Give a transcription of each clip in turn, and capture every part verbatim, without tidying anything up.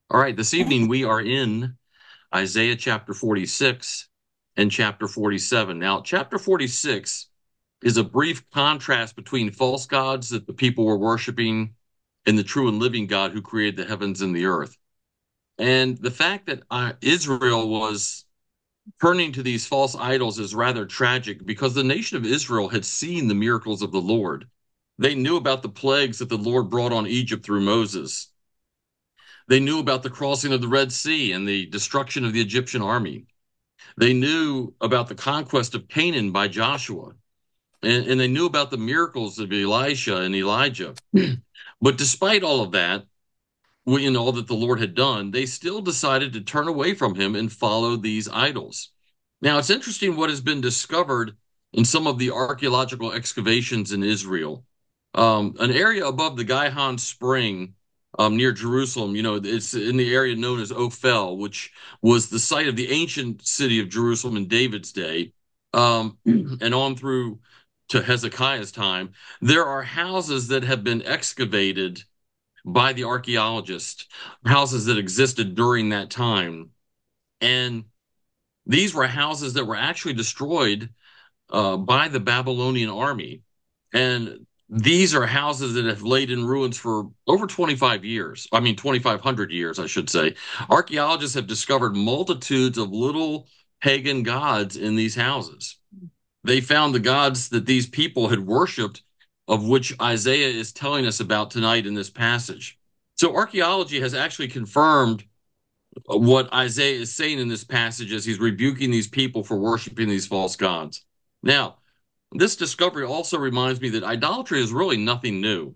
All right, this evening we are in Isaiah chapter forty-six and chapter forty-seven. Now, chapter forty-six is a brief contrast between false gods that the people were worshiping and the true and living God who created the heavens and the earth. And the fact that uh, Israel was turning to these false idols is rather tragic because the nation of Israel had seen the miracles of the Lord. They knew about the plagues that the Lord brought on Egypt through Moses. They knew about the crossing of the Red Sea and the destruction of the Egyptian army. They knew about the conquest of Canaan by Joshua. And, and they knew about the miracles of Elisha and Elijah. But despite all of that, and all that the Lord had done, they still decided to turn away from him and follow these idols. Now, it's interesting what has been discovered in some of the archaeological excavations in Israel. Um, an area above the Gihon Spring um, near Jerusalem, you know, it's in the area known as Ophel, which was the site of the ancient city of Jerusalem in David's day, um, and on through to Hezekiah's time. There are houses that have been excavated by the archaeologists, houses that existed during that time. And these were houses that were actually destroyed uh, by the Babylonian army. And these are houses that have laid in ruins for over twenty-five years. I mean, twenty-five hundred years, I should say. Archaeologists have discovered multitudes of little pagan gods in these houses. They found the gods that these people had worshipped, of which Isaiah is telling us about tonight in this passage. So archaeology has actually confirmed what Isaiah is saying in this passage as he's rebuking these people for worshiping these false gods. Now, this discovery also reminds me that idolatry is really nothing new.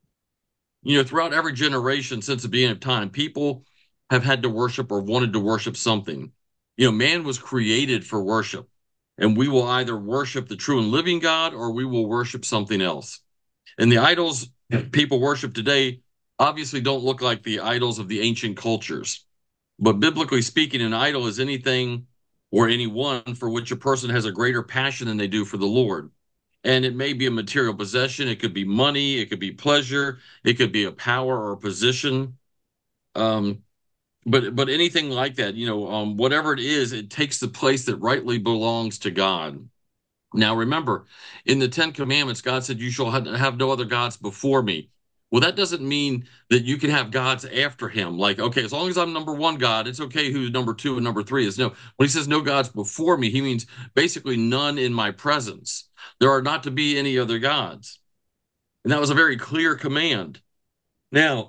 You know, throughout every generation since the beginning of time, people have had to worship or wanted to worship something. You know, man was created for worship, and we will either worship the true and living God or we will worship something else. And the idols people worship today obviously don't look like the idols of the ancient cultures. But biblically speaking, an idol is anything or anyone for which a person has a greater passion than they do for the Lord. And it may be a material possession, it could be money, it could be pleasure, it could be a power or a position. Um, but but anything like that, you know, um, whatever it is, it takes the place that rightly belongs to God. Now remember, in the Ten Commandments, God said, "You shall have no other gods before me." Well, that doesn't mean that you can have gods after him. Like, okay, as long as I'm number one God, it's okay who number two and number three is. No, when he says no gods before me, he means basically none in my presence. There are not to be any other gods. And that was a very clear command. Now,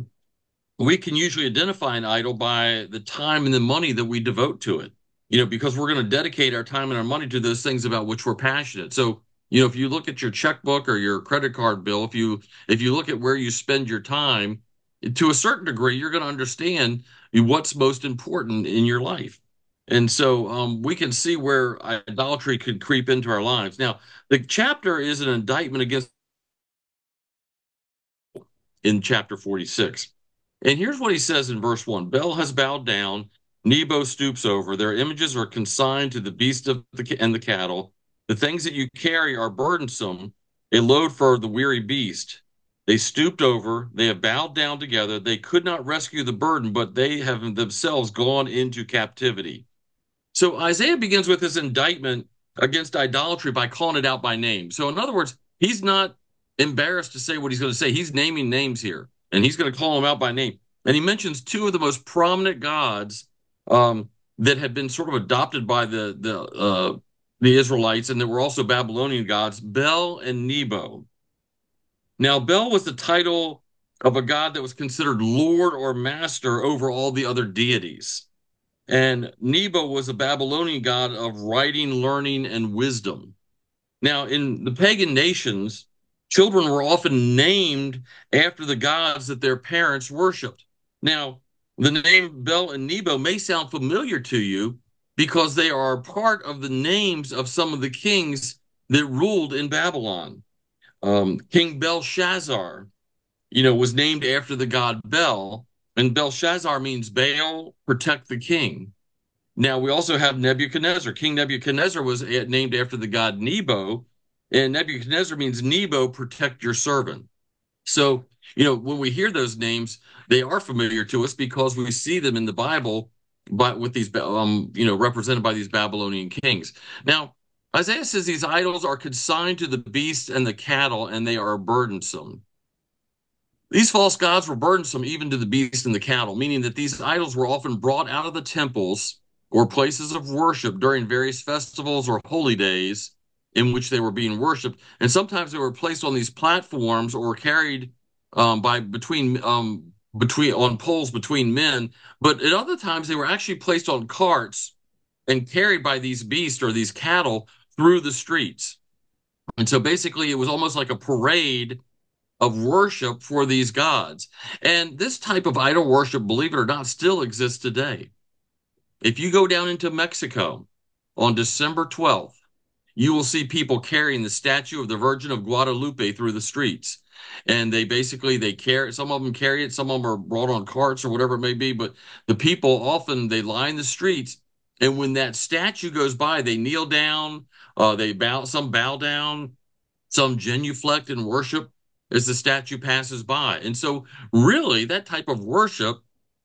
we can usually identify an idol by the time and the money that we devote to it, you know, because we're going to dedicate our time and our money to those things about which we're passionate. So, you know, if you look at your checkbook or your credit card bill, if you if you look at where you spend your time, to a certain degree, you're going to understand what's most important in your life. And so um, we can see where idolatry could creep into our lives. Now, the chapter is an indictment against in chapter forty-six. And here's what he says in verse one. Bel has bowed down, Nebo stoops over. Their images are consigned to the beast of the, and the cattle. The things that you carry are burdensome, a load for the weary beast. They stooped over, they have bowed down together. They could not rescue the burden, but they have themselves gone into captivity. So Isaiah begins with this indictment against idolatry by calling it out by name. So, in other words, he's not embarrassed to say what he's going to say. He's naming names here, and he's going to call them out by name. And he mentions two of the most prominent gods um, that had been sort of adopted by the the uh, the Israelites, and that were also Babylonian gods, Bel and Nebo. Now, Bel was the title of a god that was considered Lord or master over all the other deities. And Nebo was a Babylonian god of writing, learning, and wisdom. Now, in the pagan nations, children were often named after the gods that their parents worshiped. Now, the name Bel and Nebo may sound familiar to you because they are part of the names of some of the kings that ruled in Babylon. Um, King Belshazzar, you know, was named after the god Bel, and Belshazzar means Baal, protect the king. Now, we also have Nebuchadnezzar. King Nebuchadnezzar was named after the god Nebo, and Nebuchadnezzar means Nebo, protect your servant. So You know, when we hear those names, they are familiar to us because we see them in the Bible, but with these, um, you know, represented by these Babylonian kings. Now, Isaiah says these idols are consigned to the beasts and the cattle, and they are burdensome. These false gods were burdensome even to the beasts and the cattle, meaning that these idols were often brought out of the temples or places of worship during various festivals or holy days in which they were being worshipped. And sometimes they were placed on these platforms or carried um, by between um, between on poles between men. But at other times they were actually placed on carts and carried by these beasts or these cattle through the streets. And so basically, it was almost like a parade of worship for these gods. And this type of idol worship, believe it or not, still exists today. If you go down into Mexico on December twelfth, you will see people carrying the statue of the Virgin of Guadalupe through the streets. And they basically, they carry, some of them carry it, some of them are brought on carts or whatever it may be, but the people often, they line the streets. And when that statue goes by, they kneel down, uh, they bow, some bow down, some genuflect in worship as the statue passes by. And so, really, that type of worship,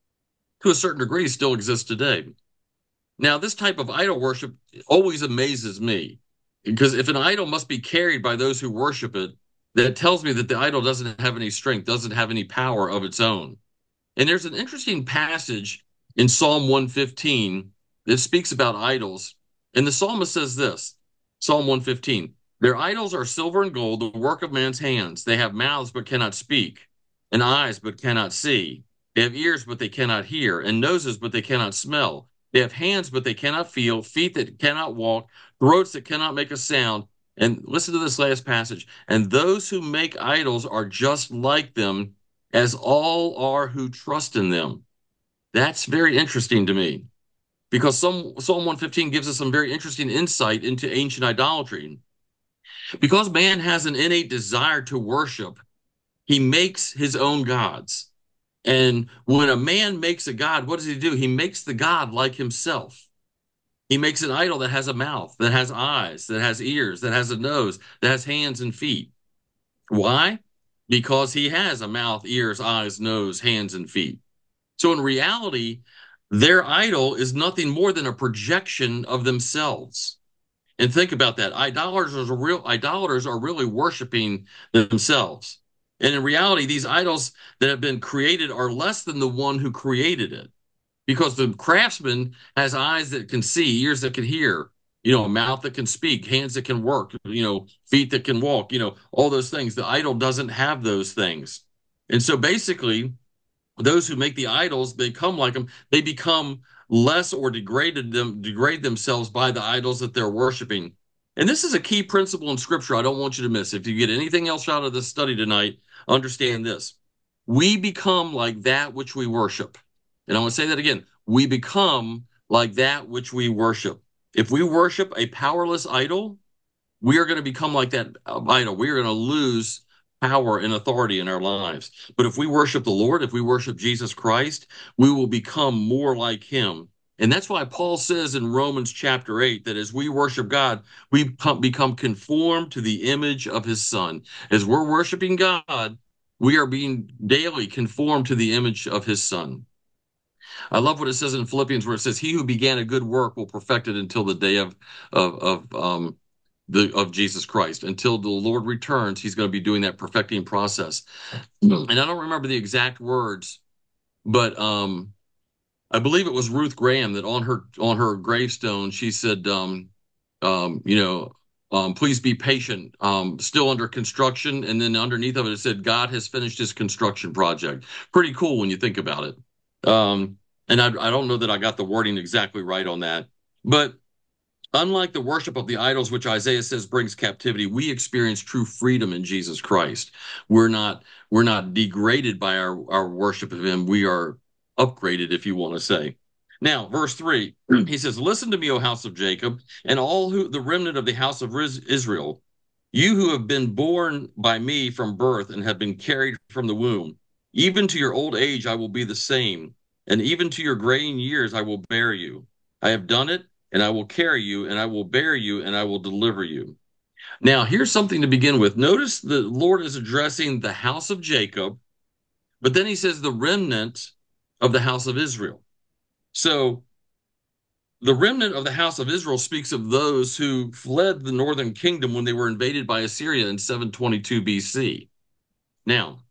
to a certain degree, still exists today. Now, this type of idol worship always amazes me because if an idol must be carried by those who worship it, that tells me that the idol doesn't have any strength, doesn't have any power of its own. And there's an interesting passage in Psalm one fifteen that speaks about idols. And the psalmist says this, Psalm one fifteen, their idols are silver and gold, the work of man's hands. They have mouths but cannot speak, and eyes but cannot see. They have ears but they cannot hear, and noses but they cannot smell. They have hands but they cannot feel, feet that cannot walk, throats that cannot make a sound. And listen to this last passage. And those who make idols are just like them, as all are who trust in them. That's very interesting to me because Psalm, Psalm one fifteen gives us some very interesting insight into ancient idolatry. Because man has an innate desire to worship, he makes his own gods. And when a man makes a god, what does he do? He makes the god like himself. He makes an idol that has a mouth, that has eyes, that has ears, that has a nose, that has hands and feet. Why? Because he has a mouth, ears, eyes, nose, hands, and feet. So in reality, their idol is nothing more than a projection of themselves. And think about that. Idolaters are real idolaters are really worshiping themselves. And in reality, these idols that have been created are less than the one who created it. Because the craftsman has eyes that can see, ears that can hear, you know, a mouth that can speak, hands that can work, you know, feet that can walk, you know, all those things. The idol doesn't have those things. And so basically, those who make the idols, they come like them, they become less or degraded them, degrade themselves by the idols that they're worshiping. And this is a key principle in scripture I don't want you to miss. If you get anything else out of this study tonight, understand this. We become like that which we worship. And I want to say that again. We become like that which we worship. If we worship a powerless idol, we are going to become like that idol. We are going to lose power and authority in our lives. But if we worship the Lord, if we worship Jesus Christ, we will become more like him. And that's why Paul says in Romans chapter eight that as we worship God, we become conformed to the image of his son. As we're worshiping God, we are being daily conformed to the image of his son. I love what it says in Philippians where it says, he who began a good work will perfect it until the day of, of, of, um, the, of Jesus Christ. Until the Lord returns, he's going to be doing that perfecting process. And I don't remember the exact words, but um, I believe it was Ruth Graham that on her on her gravestone, she said, um, um, you know, um, please be patient, um, still under construction. And then underneath of it, it said, God has finished his construction project. Pretty cool when you think about it. Um, and I, I don't know that I got the wording exactly right on that. But unlike the worship of the idols, which Isaiah says brings captivity, we experience true freedom in Jesus Christ. We're not we're not degraded by our, our worship of him. We are upgraded, if you want to say. Now, verse three, he says, listen to me, O house of Jacob, and all who the remnant of the house of Israel, you who have been born by me from birth and have been carried from the womb. Even to your old age I will be the same, and even to your graying years I will bear you. I have done it, and I will carry you, and I will bear you, and I will deliver you. Now, here's something to begin with. Notice the Lord is addressing the house of Jacob, But then he says the remnant of the house of Israel. So the remnant of the house of Israel speaks of those who fled the northern kingdom when they were invaded by Assyria in seven twenty-two B C. Now,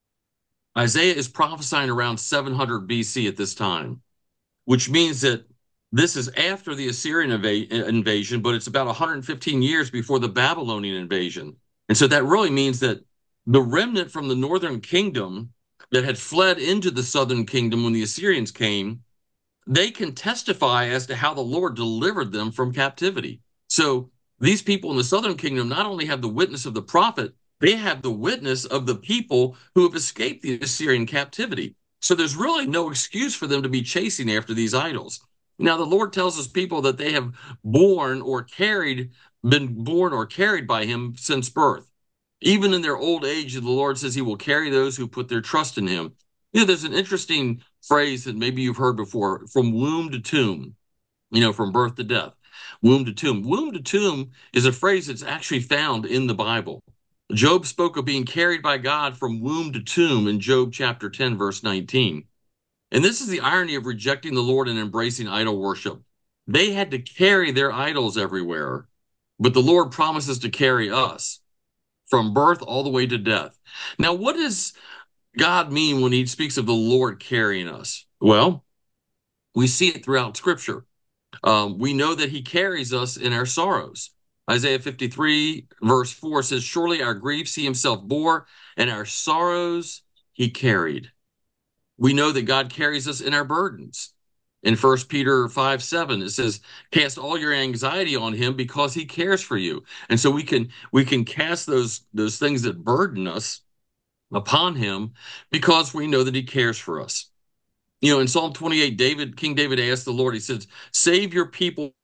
Isaiah is prophesying around seven hundred B C at this time, which means that this is after the Assyrian inv- invasion, but it's about one hundred fifteen years before the Babylonian invasion. And so that really means that the remnant from the northern kingdom that had fled into the southern kingdom when the Assyrians came, they can testify as to how the Lord delivered them from captivity. So these people in the southern kingdom not only have the witness of the prophet, they have the witness of the people who have escaped the Assyrian captivity. So there's really no excuse for them to be chasing after these idols. Now, the Lord tells his people that they have borne or carried, been born or carried by him since birth. Even in their old age, the Lord says he will carry those who put their trust in him. You know, there's an interesting phrase that maybe you've heard before, from womb to tomb, you know, from birth to death, womb to tomb. Womb to tomb is a phrase that's actually found in the Bible. Job spoke of being carried by God from womb to tomb in Job chapter ten, verse nineteen. And this is the irony of rejecting the Lord and embracing idol worship. They had to carry their idols everywhere, but the Lord promises to carry us from birth all the way to death. Now, what does God mean when he speaks of the Lord carrying us? Well, we see it throughout Scripture. Um, we know that he carries us in our sorrows. Isaiah fifty-three, verse four says, surely our griefs he himself bore, and our sorrows he carried. We know that God carries us in our burdens. In First Peter five seven, it says, cast all your anxiety on him because he cares for you. And so we can we can cast those, those things that burden us upon him because we know that he cares for us. You know, in Psalm twenty-eight, David, King David asked the Lord, he says, save your people,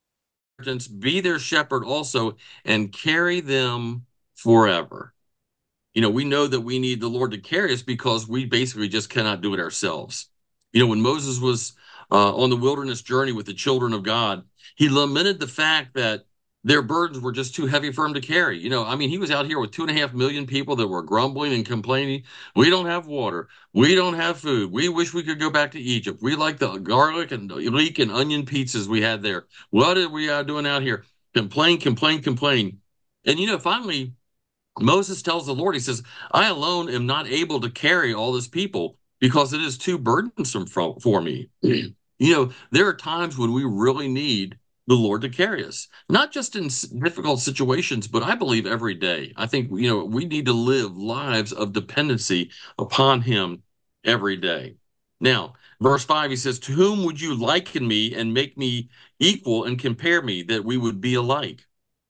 be their shepherd also, and carry them forever. You know, we know that we need the Lord to carry us because we basically just cannot do it ourselves. You know, when Moses was uh, on the wilderness journey with the children of God, he lamented the fact that their burdens were just too heavy for him to carry. You know, I mean, he was out here with two and a half million people that were grumbling and complaining. We don't have water. We don't have food. We wish we could go back to Egypt. We like the garlic and leek and onion pizzas we had there. What are we uh, doing out here? Complain, complain, complain. And, you know, finally, Moses tells the Lord, he says, I alone am not able to carry all this people because it is too burdensome for, for me. You know, there are times when we really need the Lord to carry us, not just in difficult situations, but I believe every day. I think, you know, we need to live lives of dependency upon him every day. Now, verse five, he says, to whom would you liken me and make me equal and compare me that we would be alike?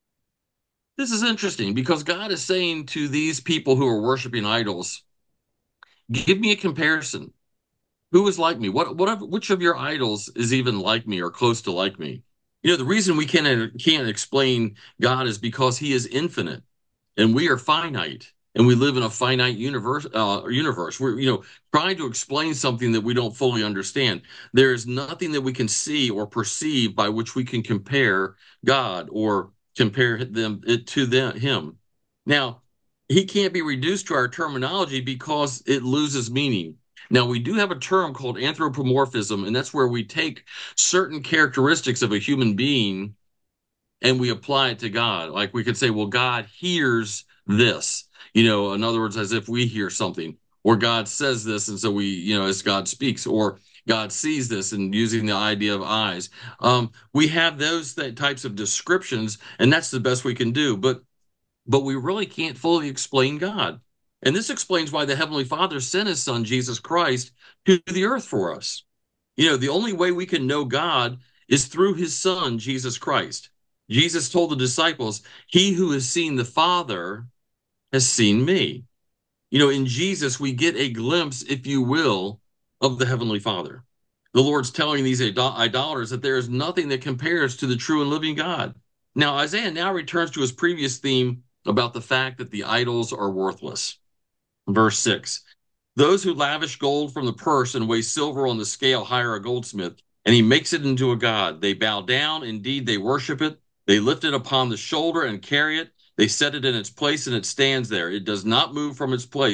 This is interesting because God is saying to these people who are worshiping idols, give me a comparison. Who is like me? What, what, which of your idols is even like me or close to like me? You know, the reason we can't, can't explain God is because he is infinite and we are finite and we live in a finite universe. Uh, universe. We're, you know, trying to explain something that we don't fully understand. There is nothing that we can see or perceive by which we can compare God or compare them it to them, him. Now, he can't be reduced to our terminology because it loses meaning. Now, we do have a term called anthropomorphism, and that's where we take certain characteristics of a human being and we apply it to God. Like we could say, well, God hears this, you know, in other words, as if we hear something, or God says this, and so we, you know, as God speaks, or God sees this, and using the idea of eyes. Um, we have those th- types of descriptions, and that's the best we can do. But but we really can't fully explain God. And this explains why the Heavenly Father sent his son, Jesus Christ, to the earth for us. You know, the only way we can know God is through his son, Jesus Christ. Jesus told the disciples, he who has seen the Father has seen me. You know, in Jesus, we get a glimpse, if you will, of the Heavenly Father. The Lord's telling these idol- idolaters that there is nothing that compares to the true and living God. Now, Isaiah now returns to his previous theme about the fact that the idols are worthless. Verse six, those who lavish gold from the purse and weigh silver on the scale hire a goldsmith, and he makes it into a god. They bow down, indeed they worship it. They lift it upon the shoulder and carry it. They set it in its place, and it stands there. It does not move from its place.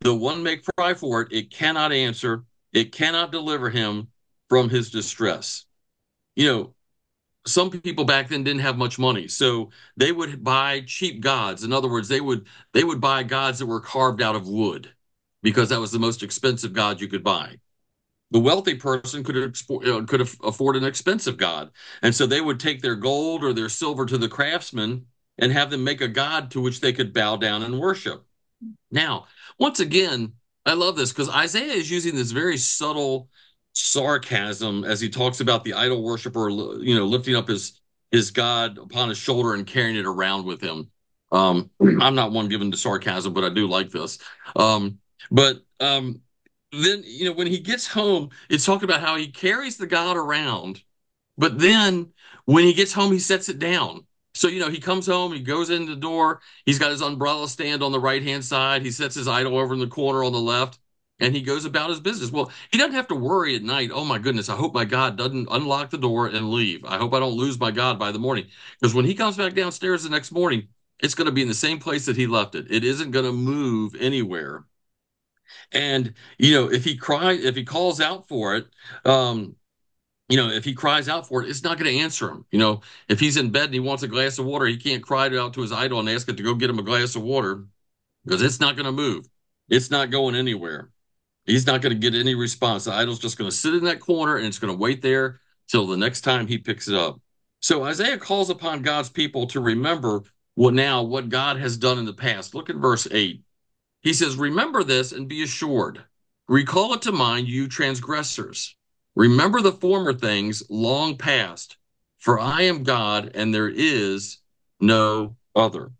Though one may cry for it, it cannot answer, it cannot deliver him from his distress. You know, some people back then didn't have much money, so they would buy cheap gods. In other words, they would they would buy gods that were carved out of wood because that was the most expensive god you could buy. The wealthy person could expo- uh, could afford an expensive god, and so they would take their gold or their silver to the craftsman and have them make a god to which they could bow down and worship. Now, once again, I love this because Isaiah is using this very subtle sarcasm as he talks about the idol worshiper, you know, lifting up his his god upon his shoulder and carrying it around with him. Um, I'm not one given to sarcasm, but I do like this. Um, but um, then, you know, when he gets home, it's talking about how he carries the god around, but then when he gets home, he sets it down. So, you know, he comes home, he goes in the door, he's got his umbrella stand on the right hand side, he sets his idol over in the corner on the left, and he goes about his business. Well, he doesn't have to worry at night, oh my goodness, I hope my God doesn't unlock the door and leave. I hope I don't lose my God by the morning. Because when he comes back downstairs the next morning, it's going to be in the same place that he left it. It isn't going to move anywhere. And, you know, if he cries, if he calls out for it, um, you know, if he cries out for it, it's not going to answer him. You know, if he's in bed and he wants a glass of water, he can't cry out to his idol and ask it to go get him a glass of water because it's not going to move. It's not going anywhere. He's not going to get any response. The idol's just going to sit in that corner and it's going to wait there till the next time he picks it up. So Isaiah calls upon God's people to remember what now, what God has done in the past. Look at verse eight. He says, remember this and be assured. Recall it to mind, you transgressors. Remember the former things long past, for I am God and there is no other.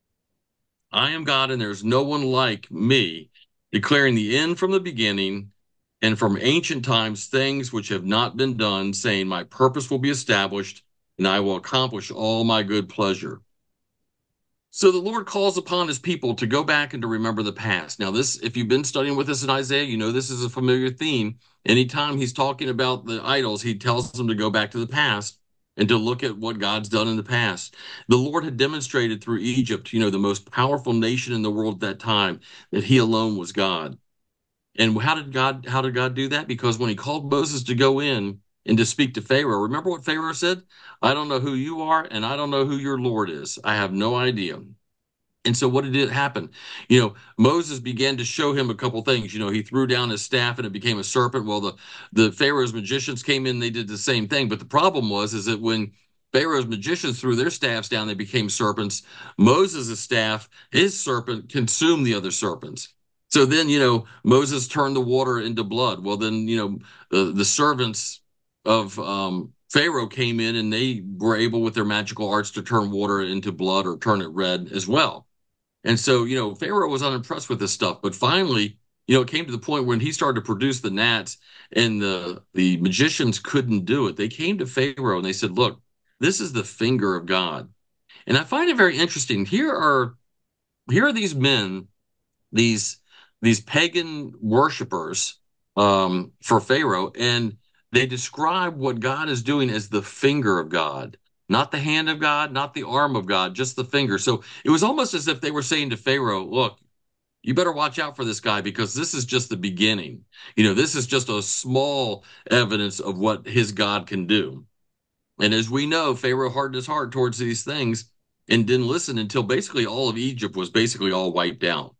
I am God and there's no one like me, declaring the end from the beginning and from ancient times things which have not been done, saying, my purpose will be established and I will accomplish all my good pleasure. So the Lord calls upon his people to go back and to remember the past. Now, this, if you've been studying with us in Isaiah, you know this is a familiar theme. Anytime he's talking about the idols, he tells them to go back to the past and to look at what God's done in the past. The Lord had demonstrated through Egypt, you know, the most powerful nation in the world at that time, that he alone was God. And how did God, how did God do that? Because when he called Moses to go in and to speak to Pharaoh, remember what Pharaoh said? I don't know who you are, and I don't know who your Lord is. I have no idea. And so what did happen? You know, Moses began to show him a couple things. You know, he threw down his staff and it became a serpent. Well, the, the Pharaoh's magicians came in, they did the same thing. But the problem was, is that when Pharaoh's magicians threw their staffs down, they became serpents. Moses' staff, his serpent, consumed the other serpents. So then, you know, Moses turned the water into blood. Well, then, you know, the, the servants of um, Pharaoh came in and they were able with their magical arts to turn water into blood or turn it red as well. And so, you know, Pharaoh was unimpressed with this stuff. But finally, you know, it came to the point when he started to produce the gnats and the, the magicians couldn't do it. They came to Pharaoh and they said, look, this is the finger of God. And I find it very interesting. Here are here are these men, these these pagan worshipers um, for Pharaoh, and they describe what God is doing as the finger of God. Not the hand of God, not the arm of God, just the finger. So it was almost as if they were saying to Pharaoh, look, you better watch out for this guy because this is just the beginning. You know, this is just a small evidence of what his God can do. And as we know, Pharaoh hardened his heart towards these things and didn't listen until basically all of Egypt was basically all wiped out.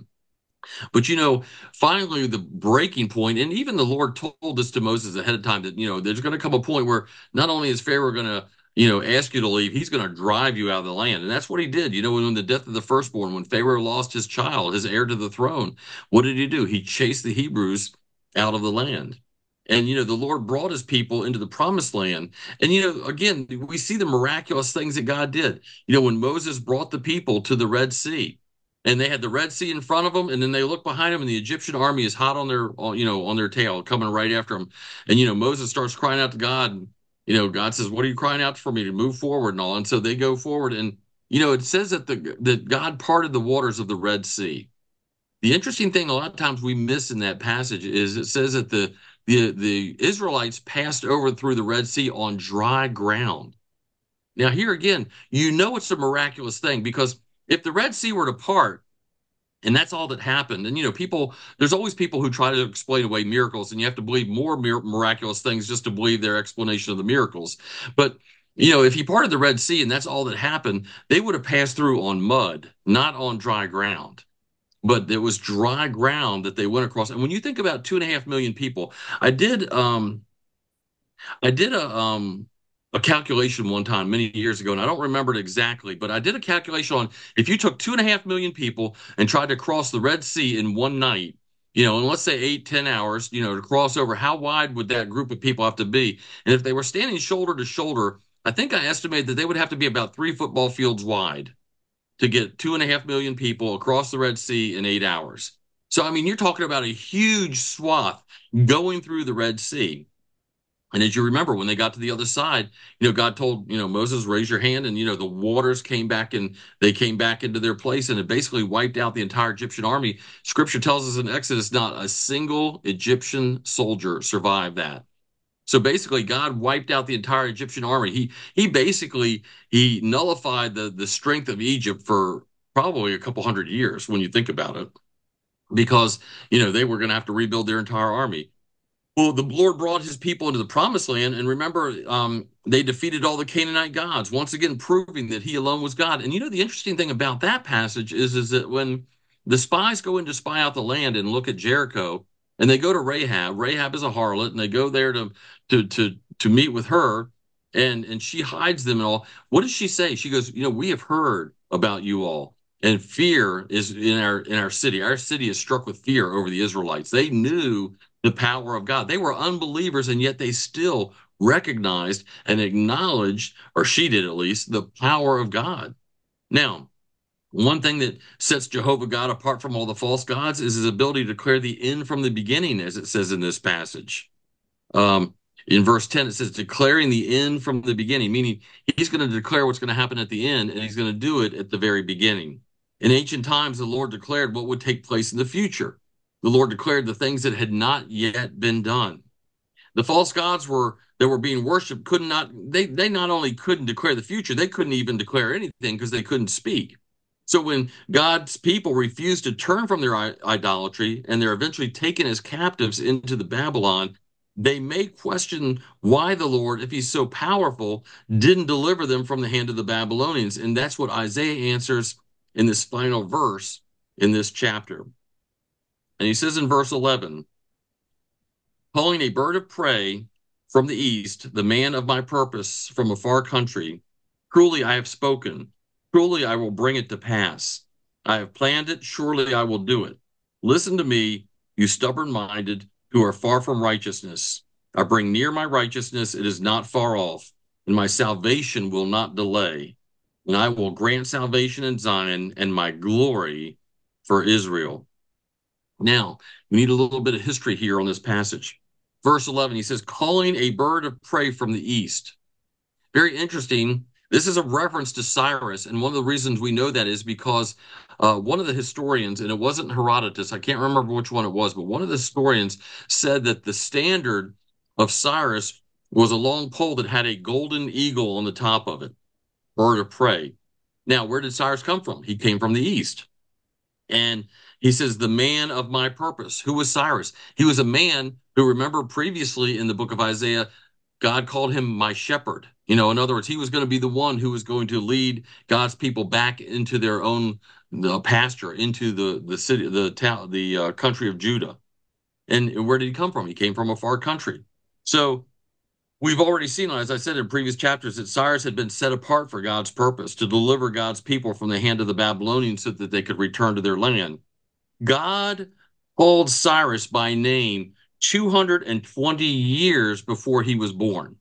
But, you know, finally the breaking point, and even the Lord told this to Moses ahead of time that, you know, there's going to come a point where not only is Pharaoh going to, you know, ask you to leave, he's going to drive you out of the land. And that's what he did. You know, when the death of the firstborn, when Pharaoh lost his child, his heir to the throne, what did he do? He chased the Hebrews out of the land. And, you know, the Lord brought his people into the promised land. And, you know, again, we see the miraculous things that God did. You know, when Moses brought the people to the Red Sea, and they had the Red Sea in front of them, and then they look behind them, and the Egyptian army is hot on their, you know, on their tail, coming right after them. And, you know, Moses starts crying out to God, and, you know, God says, what are you crying out for me to move forward and all? And so they go forward. And, you know, it says that the that God parted the waters of the Red Sea. The interesting thing a lot of times we miss in that passage is it says that the the the Israelites passed over through the Red Sea on dry ground. Now, here again, you know it's a miraculous thing because if the Red Sea were to part, And that's all that happened. And, you know, people, there's always people who try to explain away miracles, and you have to believe more mir- miraculous things just to believe their explanation of the miracles. But, you know, if he parted the Red Sea and that's all that happened, they would have passed through on mud, not on dry ground. But it was dry ground that they went across. And when you think about two and a half million people, I did um I did a um a calculation one time many years ago, and I don't remember it exactly, but I did a calculation on if you took two and a half million people and tried to cross the Red Sea in one night, you know, and let's say eight, ten hours, you know, to cross over, how wide would that group of people have to be? And if they were standing shoulder to shoulder, I think I estimated that they would have to be about three football fields wide to get two and a half million people across the Red Sea in eight hours. So, I mean, you're talking about a huge swath going through the Red Sea. And as you remember, when they got to the other side, you know, God told, you know, Moses, raise your hand. And, you know, the waters came back and they came back into their place, and it basically wiped out the entire Egyptian army. Scripture tells us in Exodus, not a single Egyptian soldier survived that. So basically, God wiped out the entire Egyptian army. He he basically he nullified the the strength of Egypt for probably a couple hundred years when you think about it, because you know they were going to have to rebuild their entire army. Well, the Lord brought his people into the promised land, and remember, um, they defeated all the Canaanite gods, once again proving that he alone was God. And you know, the interesting thing about that passage is, is that when the spies go in to spy out the land and look at Jericho, and they go to Rahab, Rahab is a harlot, and they go there to to to to meet with her, and and she hides them and all. What does she say? She goes, you know, we have heard about you all, and fear is in our in our city. Our city is struck with fear over the Israelites. They knew the power of God. They were unbelievers, and yet they still recognized and acknowledged, or she did at least, the power of God. Now, one thing that sets Jehovah God apart from all the false gods is his ability to declare the end from the beginning, as it says in this passage. Um, in verse ten, it says, declaring the end from the beginning, meaning he's going to declare what's going to happen at the end, and he's going to do it at the very beginning. In ancient times, the Lord declared what would take place in the future. The Lord declared the things that had not yet been done. The false gods were that were being worshipped could not they they not only couldn't declare the future, they couldn't even declare anything because they couldn't speak. So when God's people refused to turn from their idolatry and they're eventually taken as captives into the Babylon, they may question why the Lord, if he's so powerful, didn't deliver them from the hand of the Babylonians. And that's what Isaiah answers in this final verse in this chapter. And he says in verse eleven, calling a bird of prey from the east, the man of my purpose from a far country, truly I have spoken, truly I will bring it to pass. I have planned it, surely I will do it. Listen to me, you stubborn-minded, who are far from righteousness. I bring near my righteousness, it is not far off, and my salvation will not delay. And I will grant salvation in Zion and my glory for Israel. Now, we need a little bit of history here on this passage. Verse eleven, he says, calling a bird of prey from the east. Very interesting. This is a reference to Cyrus, and one of the reasons we know that is because uh, one of the historians, and it wasn't Herodotus, I can't remember which one it was, but one of the historians said that the standard of Cyrus was a long pole that had a golden eagle on the top of it, bird of prey. Now, where did Cyrus come from? He came from the east. And he says, the man of my purpose. Who was Cyrus? He was a man who, remember previously in the book of Isaiah, God called him my shepherd. You know, in other words, he was going to be the one who was going to lead God's people back into their own the pasture, into the, the city, the town, the uh, country of Judah. And where did he come from? He came from a far country. So we've already seen, as I said in previous chapters, that Cyrus had been set apart for God's purpose, to deliver God's people from the hand of the Babylonians so that they could return to their land. God called Cyrus by name two hundred twenty years before he was born.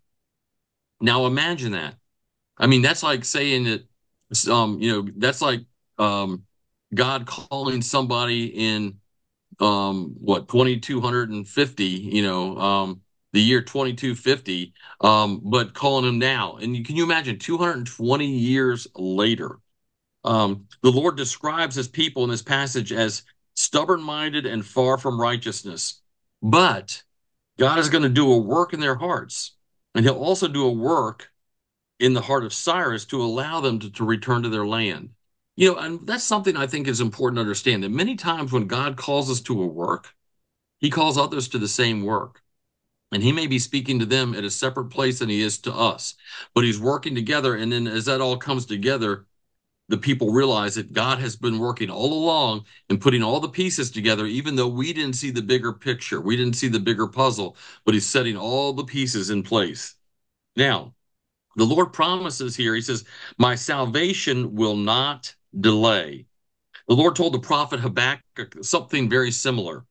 Now imagine that. I mean, that's like saying that, um, you know, that's like um, God calling somebody in, um, what, twenty-two fifty, you know, um, the year twenty-two fifty, um, but calling him now. And you, can you imagine two hundred twenty years later? Um, the Lord describes his people in this passage as stubborn-minded and far from righteousness. But God is going to do a work in their hearts, and he'll also do a work in the heart of Cyrus to allow them to, to return to their land. You know, and that's something I think is important to understand, that many times when God calls us to a work, he calls others to the same work. And he may be speaking to them at a separate place than he is to us, but he's working together. And then as that all comes together, the people realize that God has been working all along and putting all the pieces together, even though we didn't see the bigger picture. We didn't see the bigger puzzle, but he's setting all the pieces in place. Now, the Lord promises here, he says, my salvation will not delay. The Lord told the prophet Habakkuk something very similar.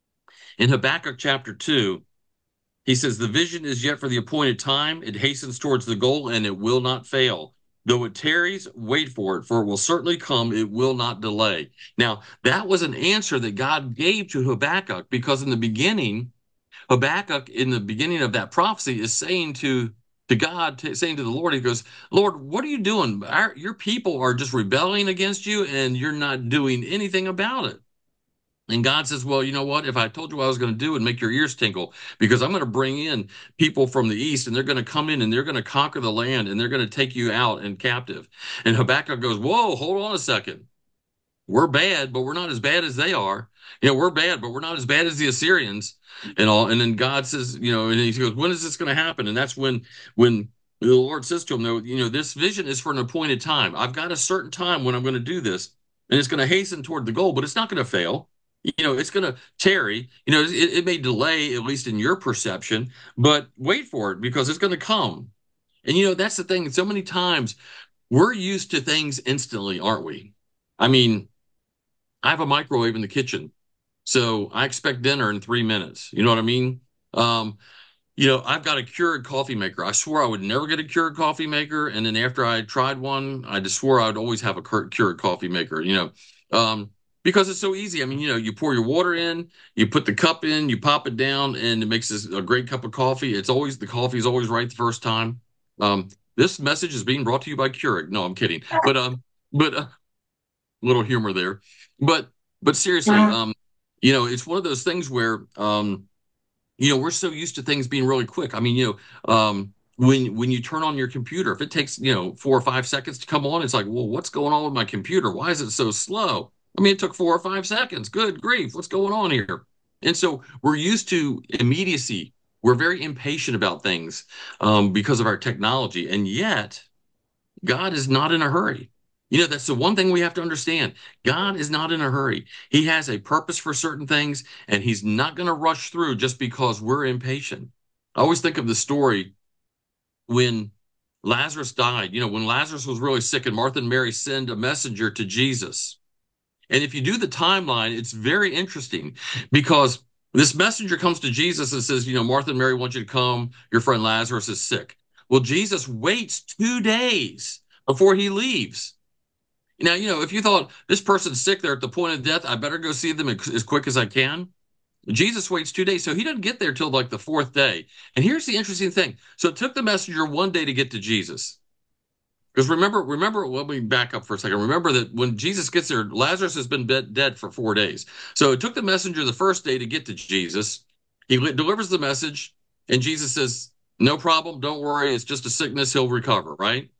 In Habakkuk chapter two, he says, the vision is yet for the appointed time. It hastens towards the goal, and it will not fail. Though it tarries, wait for it, for it will certainly come. It will not delay. Now, that was an answer that God gave to Habakkuk, because in the beginning, Habakkuk, in the beginning of that prophecy, is saying to, to God, to, saying to the Lord, he goes, Lord, what are you doing? Our, your people are just rebelling against you, and you're not doing anything about it. And God says, well, you know what? If I told you what I was going to do, and make your ears tingle, because I'm going to bring in people from the east, and they're going to come in and they're going to conquer the land, and they're going to take you out and captive. And Habakkuk goes, whoa, hold on a second. We're bad, but we're not as bad as they are. You know, we're bad, but we're not as bad as the Assyrians and all. And then God says, you know, and he goes, when is this going to happen? And that's when, when the Lord says to him, no, you know, this vision is for an appointed time. I've got a certain time when I'm going to do this, and it's going to hasten toward the goal, but it's not going to fail. You know, it's going to tarry. You know, it, it may delay, at least in your perception, but wait for it, because it's going to come. And, you know, that's the thing. So many times we're used to things instantly, aren't we? I mean, I have a microwave in the kitchen, so I expect dinner in three minutes. You know what I mean? Um, you know, I've got a Keurig coffee maker. I swore I would never get a Keurig coffee maker, and then after I tried one, I just swore I would always have a Keurig coffee maker. You know, um, because it's so easy. I mean, you know, you pour your water in, you put the cup in, you pop it down, and it makes this a great cup of coffee. It's always the coffee is always right the first time. Um, this message is being brought to you by Keurig. No, I'm kidding, but um, but uh, little humor there. But but seriously, um, you know, it's one of those things where um, you know, we're so used to things being really quick. I mean, you know, um, when when you turn on your computer, if it takes, you know, four or five seconds to come on, it's like, well, what's going on with my computer? Why is it so slow? I mean, it took four or five seconds. Good grief, what's going on here? And so we're used to immediacy. We're very impatient about things um, because of our technology, and yet God is not in a hurry. You know, that's the one thing we have to understand. God is not in a hurry. He has a purpose for certain things, and he's not going to rush through just because we're impatient. I always think of the story when Lazarus died. You know, when Lazarus was really sick, and Martha and Mary send a messenger to Jesus. And if you do the timeline, it's very interesting, because this messenger comes to Jesus and says, you know, Martha and Mary want you to come. Your friend Lazarus is sick. Well, Jesus waits two days before he leaves. Now, you know, if you thought this person's sick, they're at the point of death, I better go see them as quick as I can. Jesus waits two days, so he doesn't get there till like the fourth day. And here's the interesting thing. So it took the messenger one day to get to Jesus. Because remember, remember, let me back up for a second. Remember that when Jesus gets there, Lazarus has been dead for four days. So it took the messenger the first day to get to Jesus. He delivers the message, and Jesus says, no problem, don't worry, it's just a sickness, he'll recover, right?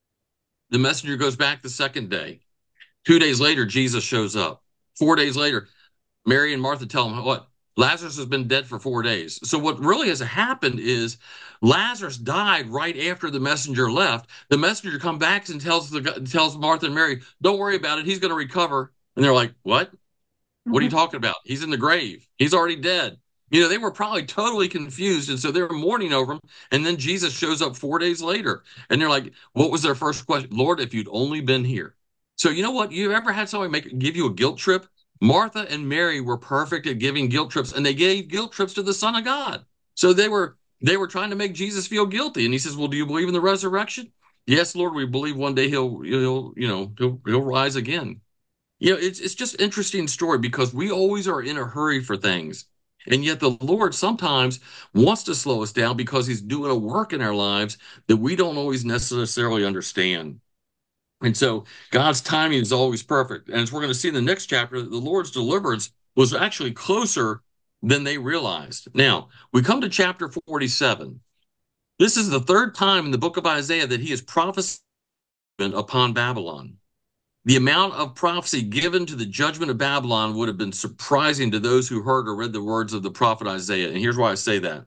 The messenger goes back the second day. Two days later, Jesus shows up. Four days later, Mary and Martha tell him, what? Lazarus has been dead for four days. So what really has happened is Lazarus died right after the messenger left. The messenger comes back and tells the tells Martha and Mary, don't worry about it, he's going to recover. And they're like, what? What are you talking about? He's in the grave. He's already dead. You know, they were probably totally confused, and so they're mourning over him. And then Jesus shows up four days later, and they're like, what was their first question? Lord, if you'd only been here. So you know what? You ever had somebody make give you a guilt trip? Martha and Mary were perfect at giving guilt trips, and they gave guilt trips to the Son of God. So they were they were trying to make Jesus feel guilty. And he says, well, do you believe in the resurrection? Yes, Lord, we believe one day he'll he'll you know he'll he'll rise again. You know, it's it's just an interesting story, because we always are in a hurry for things. And yet the Lord sometimes wants to slow us down because he's doing a work in our lives that we don't always necessarily understand. And so God's timing is always perfect. And as we're going to see in the next chapter, the Lord's deliverance was actually closer than they realized. Now, we come to chapter forty-seven. This is the third time in the book of Isaiah that he has prophesied upon Babylon. The amount of prophecy given to the judgment of Babylon would have been surprising to those who heard or read the words of the prophet Isaiah. And here's why I say that.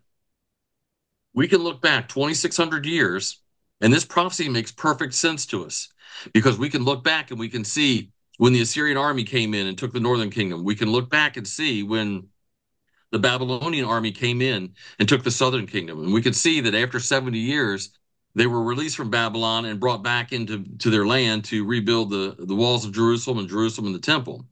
We can look back twenty-six hundred years, and this prophecy makes perfect sense to us because we can look back and we can see when the Assyrian army came in and took the northern kingdom. We can look back and see when the Babylonian army came in and took the southern kingdom. And we can see that after seventy years, they were released from Babylon and brought back into to their land to rebuild the, the walls of Jerusalem and Jerusalem and the temple.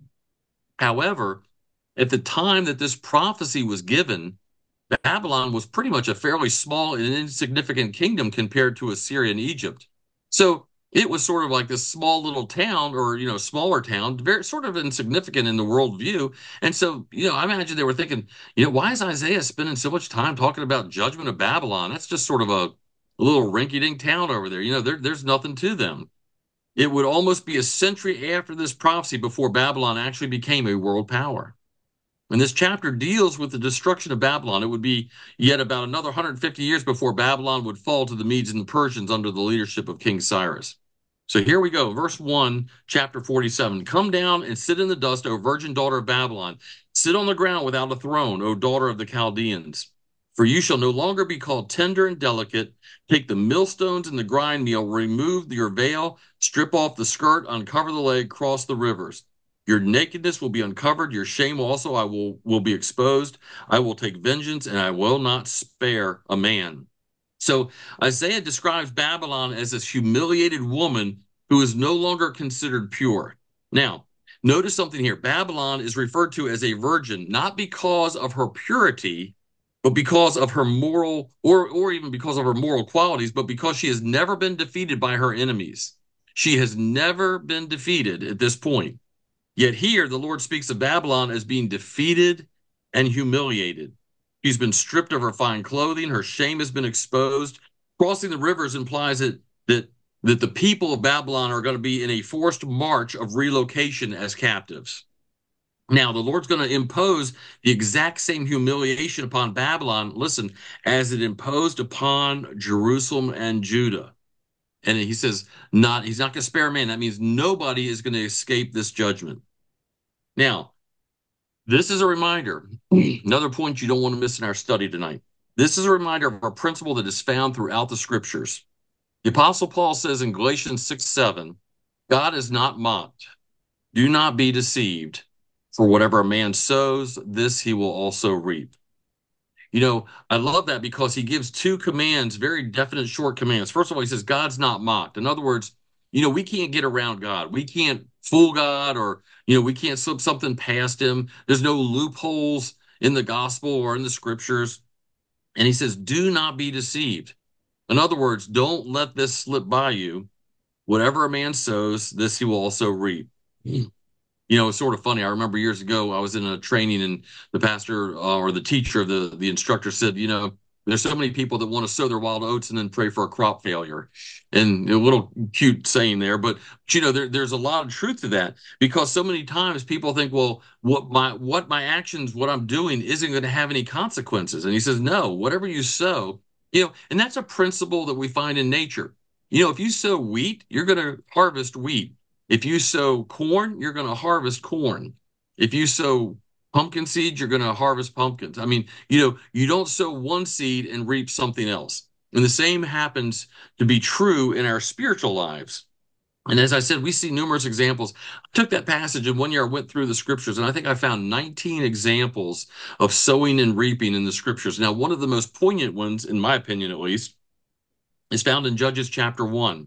However, at the time that this prophecy was given, Babylon was pretty much a fairly small and insignificant kingdom compared to Assyria and Egypt. So it was sort of like this small little town, or, you know, smaller town, very sort of insignificant in the world view. And so, you know, I imagine they were thinking, you know, why is Isaiah spending so much time talking about judgment of Babylon? That's just sort of a, a little rinky-dink town over there. You know, there, there's nothing to them. It would almost be a century after this prophecy before Babylon actually became a world power. And this chapter deals with the destruction of Babylon. It would be yet about another one hundred fifty years before Babylon would fall to the Medes and the Persians under the leadership of King Cyrus. So here we go, verse one, chapter forty-seven. Come down and sit in the dust, O virgin daughter of Babylon. Sit on the ground without a throne, O daughter of the Chaldeans. For you shall no longer be called tender and delicate. Take the millstones and the grind meal, remove your veil, strip off the skirt, uncover the leg, cross the rivers. Your nakedness will be uncovered. Your shame also I will, will be exposed. I will take vengeance, and I will not spare a man. So Isaiah describes Babylon as this humiliated woman who is no longer considered pure. Now, notice something here. Babylon is referred to as a virgin, not because of her purity, but because of her moral, or, or even because of her moral qualities, but because she has never been defeated by her enemies. She has never been defeated at this point. Yet here, the Lord speaks of Babylon as being defeated and humiliated. She's been stripped of her fine clothing. Her shame has been exposed. Crossing the rivers implies that, that, that the people of Babylon are going to be in a forced march of relocation as captives. Now, the Lord's going to impose the exact same humiliation upon Babylon, listen, as it imposed upon Jerusalem and Judah. And he says, not, he's not going to spare a man. That means nobody is going to escape this judgment. Now, this is a reminder, another point you don't want to miss in our study tonight. This is a reminder of a principle that is found throughout the scriptures. The Apostle Paul says in Galatians six seven, God is not mocked. Do not be deceived. For whatever a man sows, this he will also reap. You know, I love that because he gives two commands, very definite short commands. First of all, he says, God's not mocked. In other words, you know, we can't get around God. We can't fool God, or, you know, we can't slip something past him. There's no loopholes in the gospel or in the scriptures. And he says, do not be deceived. In other words, don't let this slip by you. Whatever a man sows, this he will also reap. You know, it's sort of funny. I remember years ago, I was in a training and the pastor uh, or the teacher of the, the instructor said, you know, there's so many people that want to sow their wild oats and then pray for a crop failure. And a little cute saying there, but, you know, there, there's a lot of truth to that, because so many times people think, well, what my, what my actions, what I'm doing isn't going to have any consequences. And he says, no, whatever you sow, you know, and that's a principle that we find in nature. You know, if you sow wheat, you're going to harvest wheat. If you sow corn, you're going to harvest corn. If you sow pumpkin seeds, you're going to harvest pumpkins. I mean, you know, you don't sow one seed and reap something else. And the same happens to be true in our spiritual lives. And as I said, we see numerous examples. I took that passage and one year I went through the scriptures, and I think I found nineteen examples of sowing and reaping in the scriptures. Now, one of the most poignant ones, in my opinion at least, is found in Judges chapter one.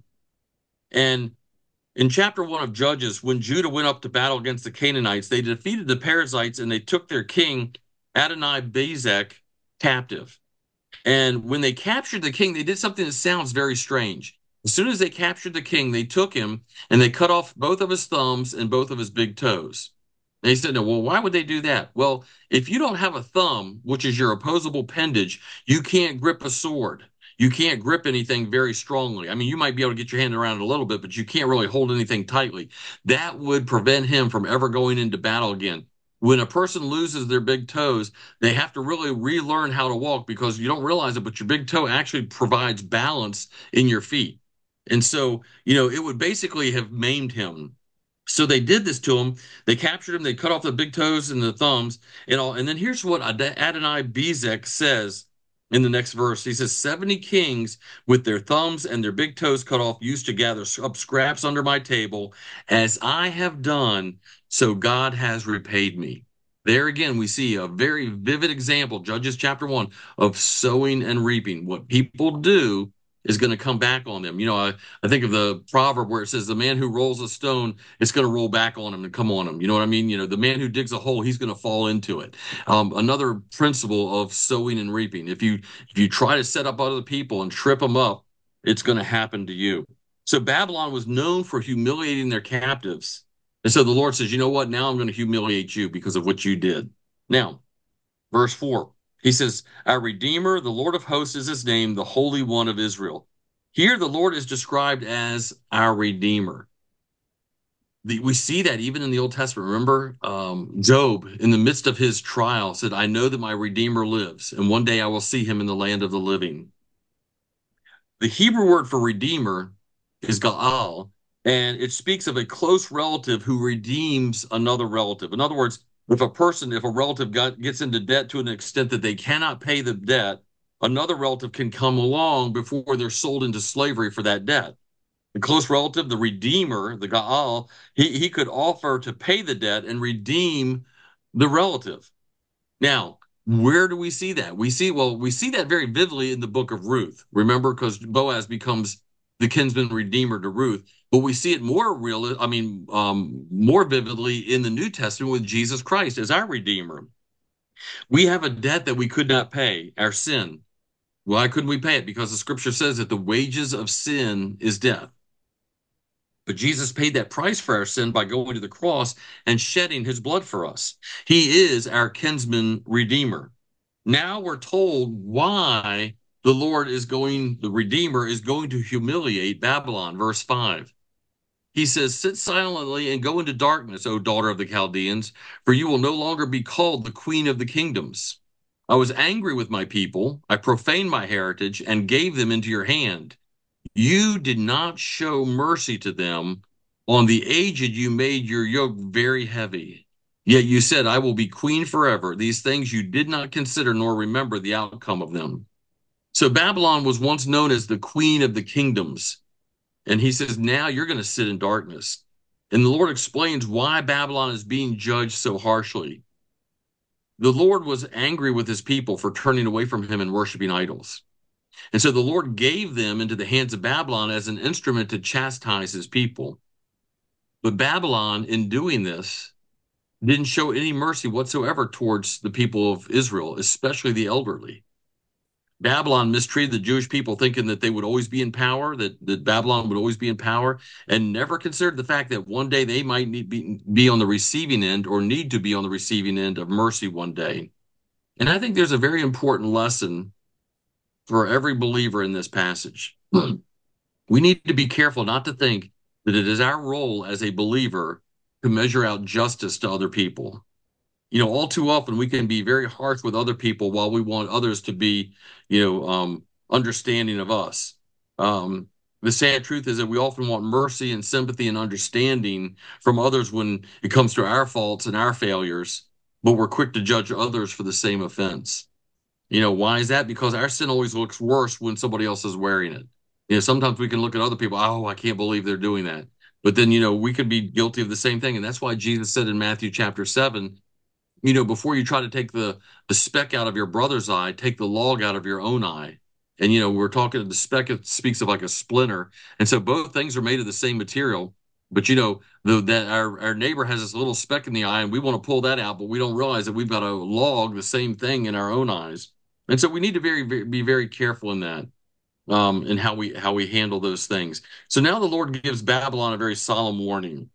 And in chapter one of Judges, when Judah went up to battle against the Canaanites, they defeated the Perizzites and they took their king, Adoni-Bezek, captive. And when they captured the king, they did something that sounds very strange. As soon as they captured the king, they took him and they cut off both of his thumbs and both of his big toes. And they said, no, well, why would they do that? Well, if you don't have a thumb, which is your opposable appendage, you can't grip a sword. You can't grip anything very strongly. I mean, you might be able to get your hand around it a little bit, but you can't really hold anything tightly. That would prevent him from ever going into battle again. When a person loses their big toes, they have to really relearn how to walk, because you don't realize it, but your big toe actually provides balance in your feet. And so, you know, it would basically have maimed him. So they did this to him. They captured him. They cut off the big toes and the thumbs and all. And then here's what Adonai Bezek says in the next verse. He says, seventy kings with their thumbs and their big toes cut off used to gather up scraps under my table. As I have done, so God has repaid me. There again, we see a very vivid example, Judges chapter one, of sowing and reaping. What people do is going to come back on them. You know, I, I think of the proverb where it says, the man who rolls a stone, it's going to roll back on him and come on him. You know what I mean? You know, the man who digs a hole, he's going to fall into it. Um, another principle of sowing and reaping. If you if you try to set up other people and trip them up, it's going to happen to you. So Babylon was known for humiliating their captives. And so the Lord says, you know what? Now I'm going to humiliate you because of what you did. Now, verse four. He says, our Redeemer, the Lord of hosts is his name, the Holy One of Israel. Here, the Lord is described as our Redeemer. The, we see that even in the Old Testament. Remember, um, Job, in the midst of his trial, said, I know that my Redeemer lives, and one day I will see him in the land of the living. The Hebrew word for Redeemer is Gaal, and it speaks of a close relative who redeems another relative. In other words, if a person, if a relative got, gets into debt to an extent that they cannot pay the debt, another relative can come along before they're sold into slavery for that debt. The close relative, the redeemer, the Gaal, he, he could offer to pay the debt and redeem the relative. Now, where do we see that? We see, well, we see that very vividly in the book of Ruth. Remember, because Boaz becomes the kinsman redeemer to Ruth. But we see it more real, I mean, um, more vividly in the New Testament with Jesus Christ as our Redeemer. We have a debt that we could not pay, our sin. Why couldn't we pay it? Because the scripture says that the wages of sin is death. But Jesus paid that price for our sin by going to the cross and shedding his blood for us. He is our kinsman redeemer. Now we're told why the Lord is going, the Redeemer is going to humiliate Babylon. Verse five. He says, sit silently and go into darkness, O daughter of the Chaldeans, for you will no longer be called the queen of the kingdoms. I was angry with my people. I profaned my heritage and gave them into your hand. You did not show mercy to them. On the aged you made your yoke very heavy. Yet you said, I will be queen forever. These things you did not consider nor remember the outcome of them. So Babylon was once known as the queen of the kingdoms. And he says, now you're going to sit in darkness. And the Lord explains why Babylon is being judged so harshly. The Lord was angry with his people for turning away from him and worshiping idols. And so the Lord gave them into the hands of Babylon as an instrument to chastise his people. But Babylon, in doing this, didn't show any mercy whatsoever towards the people of Israel, especially the elderly. Babylon mistreated the Jewish people, thinking that they would always be in power, that, that Babylon would always be in power, and never considered the fact that one day they might need be, be on the receiving end or need to be on the receiving end of mercy one day. And I think there's a very important lesson for every believer in this passage. We need to be careful not to think that it is our role as a believer to measure out justice to other people. You know, all too often we can be very harsh with other people while we want others to be, you know, um, understanding of us. Um, the sad truth is that we often want mercy and sympathy and understanding from others when it comes to our faults and our failures, but we're quick to judge others for the same offense. You know, why is that? Because our sin always looks worse when somebody else is wearing it. You know, sometimes we can look at other people, oh, I can't believe they're doing that. But then, you know, we could be guilty of the same thing. And that's why Jesus said in Matthew chapter seven, you know, before you try to take the, the speck out of your brother's eye, take the log out of your own eye. And, you know, we're talking, the speck speaks of like a splinter. And so both things are made of the same material. But, you know, the, that our, our neighbor has this little speck in the eye and we want to pull that out, but we don't realize that we've got a log, the same thing in our own eyes. And so we need to very, very be very careful in that, um, in how we how we handle those things. So now the Lord gives Babylon a very solemn warning.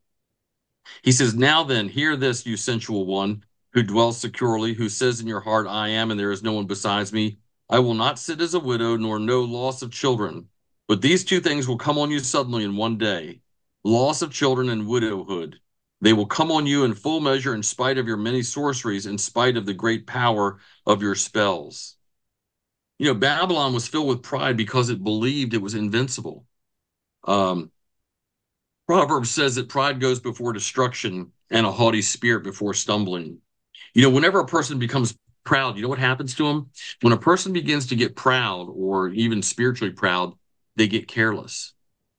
He says, now then, hear this, you sensual one, who dwells securely, who says in your heart, I am, and there is no one besides me. I will not sit as a widow, nor know loss of children. But these two things will come on you suddenly in one day, loss of children and widowhood. They will come on you in full measure in spite of your many sorceries, in spite of the great power of your spells. You know, Babylon was filled with pride because it believed it was invincible. Um, Proverbs says that pride goes before destruction and a haughty spirit before stumbling. You know, whenever a person becomes proud, you know what happens to them? When a person begins to get proud or even spiritually proud, they get careless.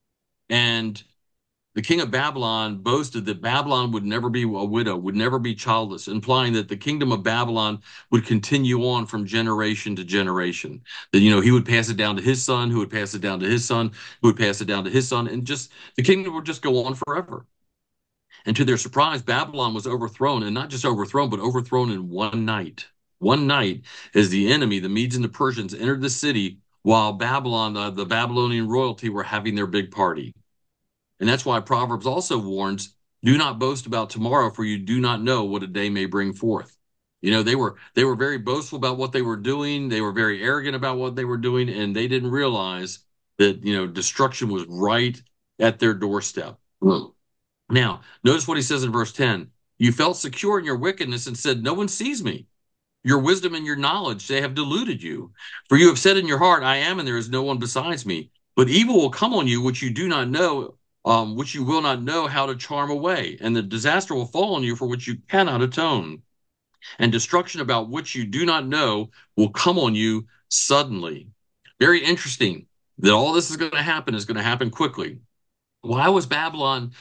And the king of Babylon boasted that Babylon would never be a widow, would never be childless, implying that the kingdom of Babylon would continue on from generation to generation. That, you know, he would pass it down to his son, who would pass it down to his son, who would pass it down to his son, and just the kingdom would just go on forever. And to their surprise, Babylon was overthrown, and not just overthrown, but overthrown in one night. One night, as the enemy, the Medes and the Persians, entered the city while Babylon, uh, the Babylonian royalty, were having their big party. And that's why Proverbs also warns, do not boast about tomorrow, for you do not know what a day may bring forth. You know, they were they were very boastful about what they were doing. They were very arrogant about what they were doing, and they didn't realize that, you know, destruction was right at their doorstep. Mm. Now, notice what he says in verse ten. You felt secure in your wickedness and said, no one sees me. Your wisdom and your knowledge, they have deluded you. For you have said in your heart, I am, and there is no one besides me. But evil will come on you, which you do not know, um, which you will not know how to charm away. And the disaster will fall on you for which you cannot atone. And destruction about which you do not know will come on you suddenly. Very interesting that all this is going to happen is going to happen quickly. Why was Babylon...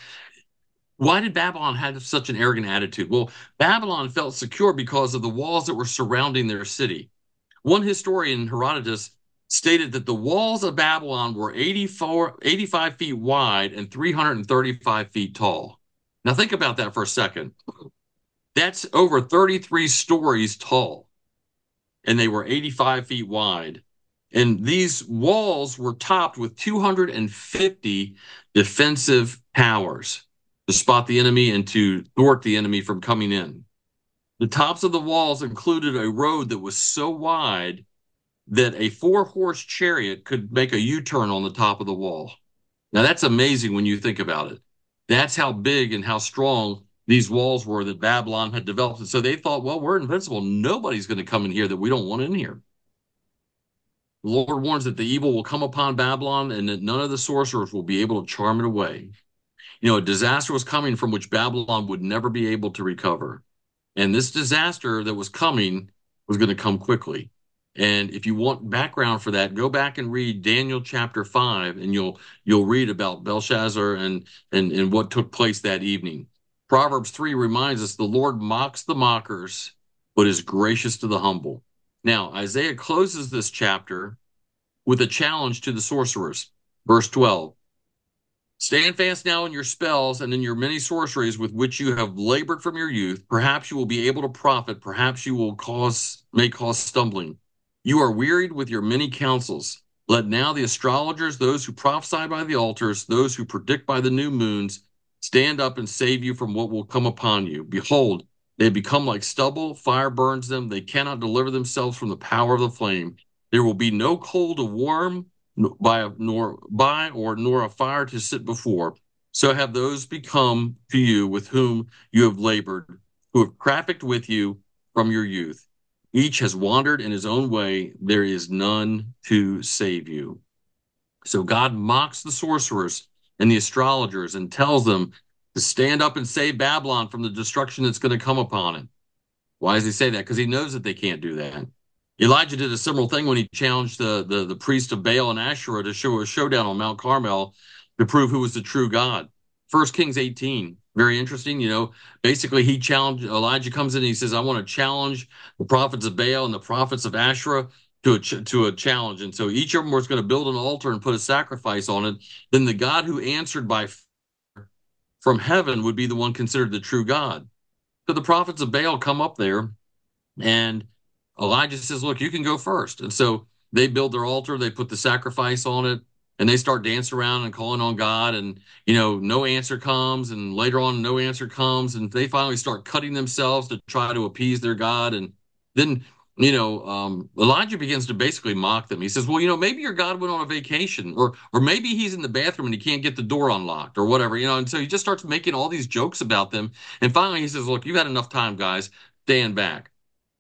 Why did Babylon have such an arrogant attitude? Well, Babylon felt secure because of the walls that were surrounding their city. One historian, Herodotus, stated that the walls of Babylon were eighty-four, eighty-five feet wide and three hundred thirty-five feet tall. Now think about that for a second. That's over thirty-three stories tall, and they were eighty-five feet wide. And these walls were topped with two hundred fifty defensive towers to spot the enemy and to thwart the enemy from coming in. The tops of the walls included a road that was so wide that a four-horse chariot could make a U-turn on the top of the wall. Now, that's amazing when you think about it. That's how big and how strong these walls were that Babylon had developed. And so they thought, well, we're invincible. Nobody's going to come in here that we don't want in here. The Lord warns that the evil will come upon Babylon and that none of the sorcerers will be able to charm it away. You know, a disaster was coming from which Babylon would never be able to recover. And this disaster that was coming was going to come quickly. And if you want background for that, go back and read Daniel chapter five, and you'll you'll read about Belshazzar and, and, and what took place that evening. Proverbs three reminds us the Lord mocks the mockers, but is gracious to the humble. Now, Isaiah closes this chapter with a challenge to the sorcerers. Verse twelve. Stand fast now in your spells and in your many sorceries with which you have labored from your youth. Perhaps you will be able to profit. Perhaps you will cause may cause stumbling. You are wearied with your many counsels. Let now the astrologers, those who prophesy by the altars, those who predict by the new moons, stand up and save you from what will come upon you. Behold, they have become like stubble. Fire burns them. They cannot deliver themselves from the power of the flame. There will be no coal to warm by nor by or nor a fire to sit before. So have those become to you with whom you have labored, who have trafficked with you from your youth. Each has wandered in his own way. There is none to save you. So God mocks the sorcerers and the astrologers and tells them to stand up and save Babylon from the destruction that's going to come upon it. Why does he say that? Because he knows that they can't do that. Elijah did a similar thing when he challenged the, the, the priest of Baal and Asherah to show a showdown on Mount Carmel to prove who was the true God. First Kings eighteen, very interesting. You know, basically he challenged, Elijah comes in and he says, I want to challenge the prophets of Baal and the prophets of Asherah to a, to a challenge. And so each of them was going to build an altar and put a sacrifice on it. Then the God who answered by fire from heaven would be the one considered the true God. So the prophets of Baal come up there, and Elijah says, look, you can go first. And so they build their altar, they put the sacrifice on it, and they start dancing around and calling on God. And, you know, no answer comes. And later on, no answer comes. And they finally start cutting themselves to try to appease their God. And then, you know, um, Elijah begins to basically mock them. He says, well, you know, maybe your God went on a vacation, or or maybe he's in the bathroom and he can't get the door unlocked or whatever, you know. And so he just starts making all these jokes about them. And finally he says, look, you've had enough time, guys. Stand back.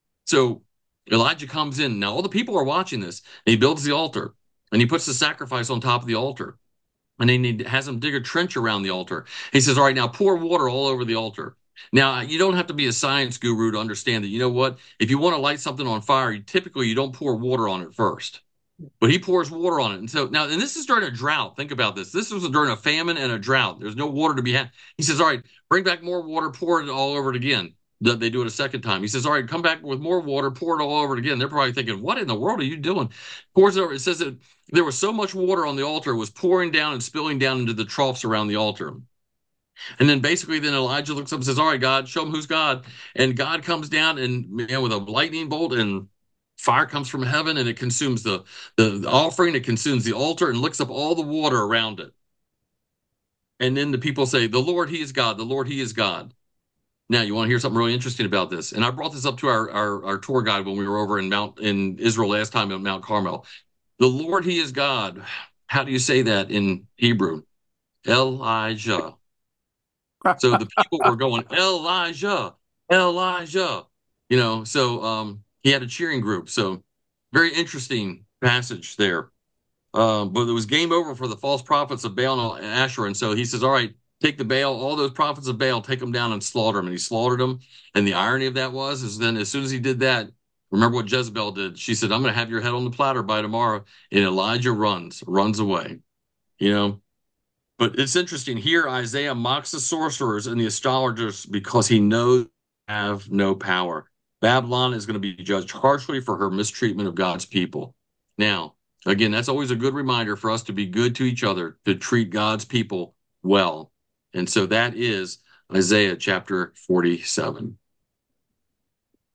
So Elijah comes in. Now all the people are watching this. And he builds the altar, and he puts the sacrifice on top of the altar. and then he has them dig a trench around the altar. He says, all right, now pour water all over the altar. Now, you don't have to be a science guru to understand that, you know what? If you want to light something on fire, you, typically you don't pour water on it first. But he pours water on it. And so now, and this is during a drought. Think about this. This was during a famine and a drought. There's no water to be had. He says, all right, bring back more water, pour it all over it again. They do it a second time. He says, all right, come back with more water, pour it all over it again. They're probably thinking, what in the world are you doing? Pours it over. It says that there was so much water on the altar, it was pouring down and spilling down into the troughs around the altar. And then basically, then Elijah looks up and says, all right, God, show him who's God. And God comes down and, you know, with a lightning bolt, and fire comes from heaven, and it consumes the, the, the offering, it consumes the altar, and licks up all the water around it. And then the people say, the Lord, he is God. The Lord, he is God. Now, you want to hear something really interesting about this? And I brought this up to our, our, our tour guide when we were over in Mount in Israel last time at Mount Carmel. The Lord, he is God. How do you say that in Hebrew? Elijah. So the people were going, Elijah, Elijah, you know, so um, he had a cheering group. So very interesting passage there. Uh, but it was game over for the false prophets of Baal and Asherah. And so he says, all right, take the Baal, all those prophets of Baal, take them down and slaughter them. And he slaughtered them. And the irony of that was, is then as soon as he did that, remember what Jezebel did? She said, I'm going to have your head on the platter by tomorrow. And Elijah runs, runs away, you know. But it's interesting here. Isaiah mocks the sorcerers and the astrologers because he knows they have no power. Babylon is going to be judged harshly for her mistreatment of God's people. Now, again, that's always a good reminder for us to be good to each other, to treat God's people well. And so that is Isaiah chapter forty-seven.